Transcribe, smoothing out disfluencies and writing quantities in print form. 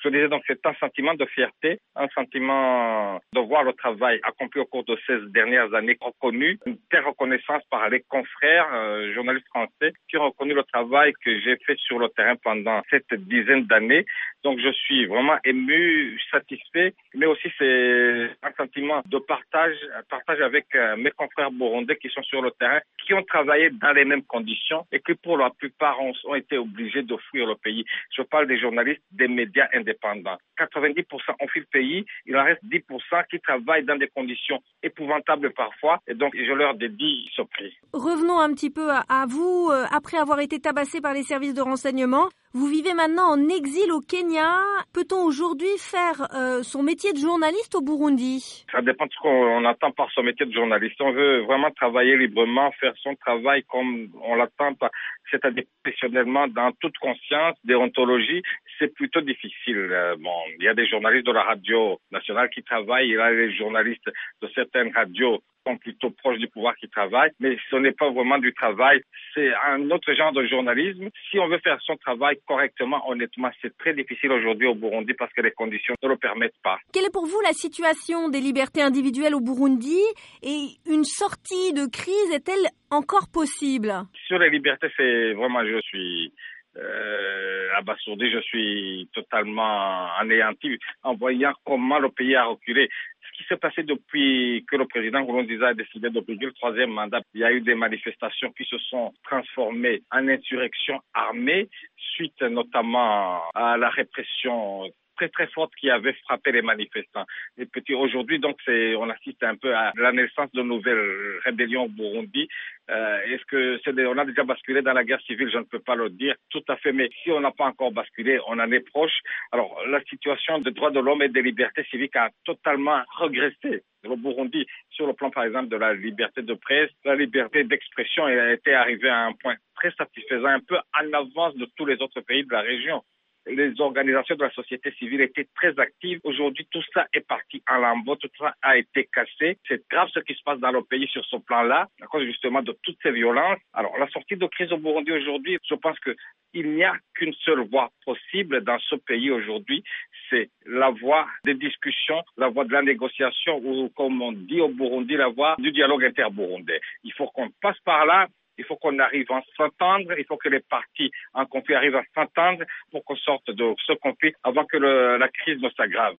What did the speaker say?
Je disais donc c'est un sentiment de fierté, un sentiment de voir le travail accompli au cours de ces dernières années reconnu, une telle reconnaissance par les confrères journalistes français qui ont reconnu le travail que j'ai fait sur le terrain pendant cette dizaine d'années. Donc je suis vraiment ému, satisfait, mais aussi c'est un sentiment de partage avec mes confrères burundais qui sont sur le terrain, qui ont travaillé dans les mêmes conditions et qui pour la plupart ont été obligés de fuir le pays. Je parle des journalistes, des médias indépendants. 90% ont fui le pays, il en reste 10% qui travaillent dans des conditions épouvantables parfois, et donc je leur dédie ce prix. Revenons un petit peu à vous. Après avoir été tabassé par les services de renseignement, vous vivez maintenant en exil au Kenya. Peut-on aujourd'hui faire son métier de journaliste au Burundi? Ça dépend de ce qu'on attend par son métier de journaliste. On veut vraiment travailler librement, faire son travail comme on l'attend, c'est-à-dire professionnellement, dans toute conscience, déontologie. C'est plutôt difficile. Il y a des journalistes de la radio nationale qui travaillent, il y a les journalistes de certaines radios sont plutôt proches du pouvoir qui travaillent, mais ce n'est pas vraiment du travail, c'est un autre genre de journalisme. Si on veut faire son travail correctement, honnêtement, c'est très difficile aujourd'hui au Burundi parce que les conditions ne le permettent pas. Quelle est pour vous la situation des libertés individuelles au Burundi et une sortie de crise est-elle encore possible? Sur les libertés, c'est vraiment, je suis abasourdi, je suis totalement anéanti en voyant comment le pays a reculé. Ce qui s'est passé depuis que le président Nkurunziza a décidé de briguer le troisième mandat, il y a eu des manifestations qui se sont transformées en insurrection armée, suite notamment à la répression très très forte qui avait frappé les manifestants. Et puis aujourd'hui, donc on assiste un peu à la naissance de nouvelles rébellions au Burundi. Est-ce que on a déjà basculé dans la guerre civile? Je ne peux pas le dire tout à fait, mais si on n'a pas encore basculé, on en est proche. Alors la situation des droits de l'homme et des libertés civiques a totalement régressé. Le Burundi, sur le plan par exemple de la liberté de presse, la liberté d'expression, elle a été arrivée à un point très satisfaisant, un peu en avance de tous les autres pays de la région. Les organisations de la société civile étaient très actives. Aujourd'hui, tout ça est parti en lambeaux, tout ça a été cassé. C'est grave ce qui se passe dans le pays sur ce plan-là, à cause justement de toutes ces violences. Alors, la sortie de crise au Burundi aujourd'hui, je pense qu'il n'y a qu'une seule voie possible dans ce pays aujourd'hui, c'est la voie des discussions, la voie de la négociation, ou comme on dit au Burundi, la voie du dialogue interburundais. Il faut qu'on passe par là. Il faut qu'on arrive à s'entendre, il faut que les partis en conflit arrivent à s'entendre pour qu'on sorte de ce conflit avant que la crise ne s'aggrave.